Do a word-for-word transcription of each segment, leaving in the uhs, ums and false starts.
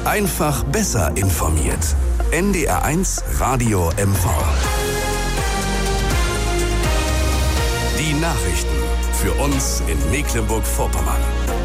Einfach besser informiert. N D R eins Radio M V. Die Nachrichten für uns in Mecklenburg-Vorpommern.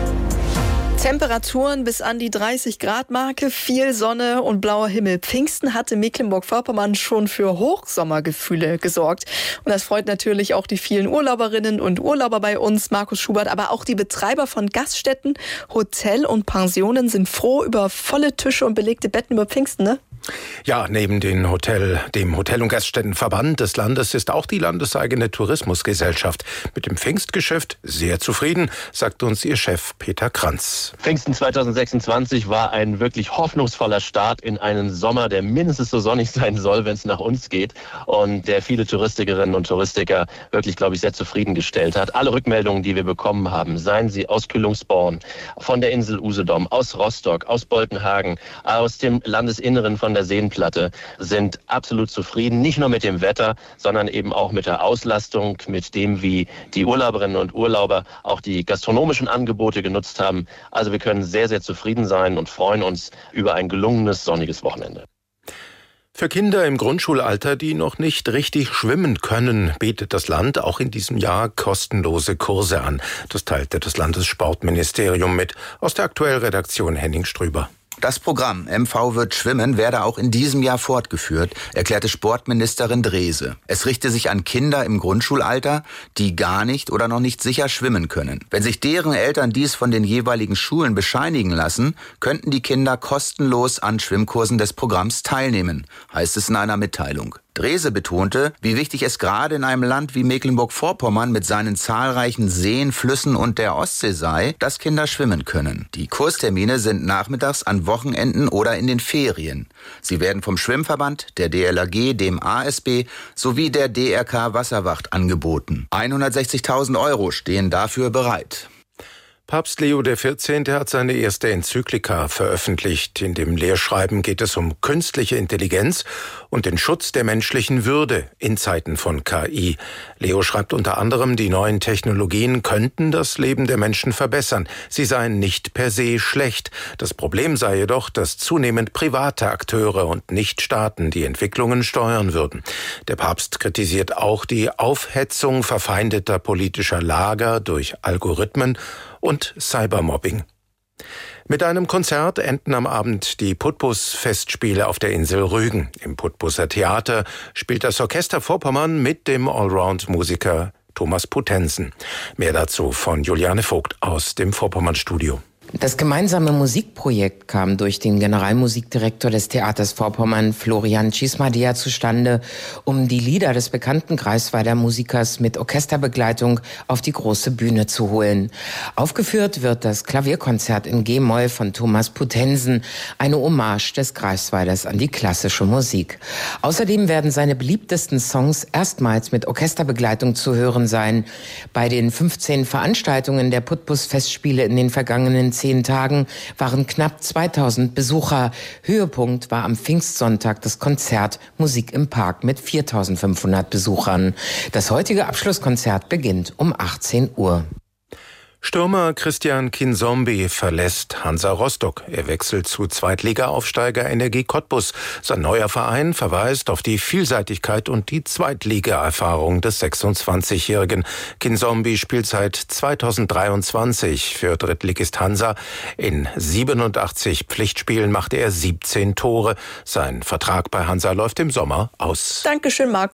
Temperaturen bis an die dreißig Grad Marke, viel Sonne und blauer Himmel. Pfingsten hatte Mecklenburg-Vorpommern schon für Hochsommergefühle gesorgt. Und das freut natürlich auch die vielen Urlauberinnen und Urlauber bei uns, Markus Schubert, aber auch die Betreiber von Gaststätten, Hotel und Pensionen sind froh über volle Tische und belegte Betten über Pfingsten, ne? Ja, neben den Hotel, dem Hotel- und Gaststättenverband des Landes ist auch die landeseigene Tourismusgesellschaft mit dem Pfingstgeschäft sehr zufrieden, sagt uns ihr Chef Peter Kranz. Pfingsten zweitausendsechsundzwanzig war ein wirklich hoffnungsvoller Start in einen Sommer, der mindestens so sonnig sein soll, wenn es nach uns geht, und der viele Touristikerinnen und Touristiker wirklich, glaube ich, sehr zufriedengestellt hat. Alle Rückmeldungen, die wir bekommen haben, seien sie aus Kühlungsborn, von der Insel Usedom, aus Rostock, aus Boltenhagen, aus dem Landesinneren von der Seenplatte, sind absolut zufrieden, nicht nur mit dem Wetter, sondern eben auch mit der Auslastung, mit dem, wie die Urlauberinnen und Urlauber auch die gastronomischen Angebote genutzt haben. Also wir können sehr, sehr zufrieden sein und freuen uns über ein gelungenes, sonniges Wochenende. Für Kinder im Grundschulalter, die noch nicht richtig schwimmen können, bietet das Land auch in diesem Jahr kostenlose Kurse an. Das teilte das Landessportministerium mit. Aus der Aktuellredaktion Henning Strüber. Das Programm M V wird schwimmen werde auch in diesem Jahr fortgeführt, erklärte Sportministerin Drese. Es richte sich an Kinder im Grundschulalter, die gar nicht oder noch nicht sicher schwimmen können. Wenn sich deren Eltern dies von den jeweiligen Schulen bescheinigen lassen, könnten die Kinder kostenlos an Schwimmkursen des Programms teilnehmen, heißt es in einer Mitteilung. Drese betonte, wie wichtig es gerade in einem Land wie Mecklenburg-Vorpommern mit seinen zahlreichen Seen, Flüssen und der Ostsee sei, dass Kinder schwimmen können. Die Kurstermine sind nachmittags an Wochenenden oder in den Ferien. Sie werden vom Schwimmverband, der D L R G, dem A S B sowie der D R K Wasserwacht angeboten. hundertsechzigtausend Euro stehen dafür bereit. Papst Leo der vierzehnte hat seine erste Enzyklika veröffentlicht. In dem Lehrschreiben geht es um künstliche Intelligenz und den Schutz der menschlichen Würde in Zeiten von K I. Leo schreibt unter anderem, die neuen Technologien könnten das Leben der Menschen verbessern. Sie seien nicht per se schlecht. Das Problem sei jedoch, dass zunehmend private Akteure und nicht Staaten die Entwicklungen steuern würden. Der Papst kritisiert auch die Aufhetzung verfeindeter politischer Lager durch Algorithmen und Cybermobbing. Mit einem Konzert enden am Abend die Putbus-Festspiele auf der Insel Rügen. Im Putbusser Theater spielt das Orchester Vorpommern mit dem Allround-Musiker Thomas Putensen. Mehr dazu von Juliane Vogt aus dem Vorpommern-Studio. Das gemeinsame Musikprojekt kam durch den Generalmusikdirektor des Theaters Vorpommern, Florian Cismadia, zustande, um die Lieder des bekannten Greifswalder Musikers mit Orchesterbegleitung auf die große Bühne zu holen. Aufgeführt wird das Klavierkonzert in G-Moll von Thomas Putensen, eine Hommage des Greifswalders an die klassische Musik. Außerdem werden seine beliebtesten Songs erstmals mit Orchesterbegleitung zu hören sein. Bei den fünfzehn Veranstaltungen der Putbus-Festspiele in den vergangenen zehn Tagen waren knapp zweitausend Besucher. Höhepunkt war am Pfingstsonntag das Konzert Musik im Park mit viertausendfünfhundert Besuchern. Das heutige Abschlusskonzert beginnt um achtzehn Uhr. Stürmer Christian Kinzombie verlässt Hansa Rostock. Er wechselt zu Zweitliga-Aufsteiger Energie Cottbus. Sein neuer Verein verweist auf die Vielseitigkeit und die Zweitliga-Erfahrung des sechsundzwanzigjährigen. Kinzombie spielt seit zweitausenddreiundzwanzig für Drittligist Hansa. In siebenundachtzig Pflichtspielen machte er siebzehn Tore. Sein Vertrag bei Hansa läuft im Sommer aus. Dankeschön, Marc.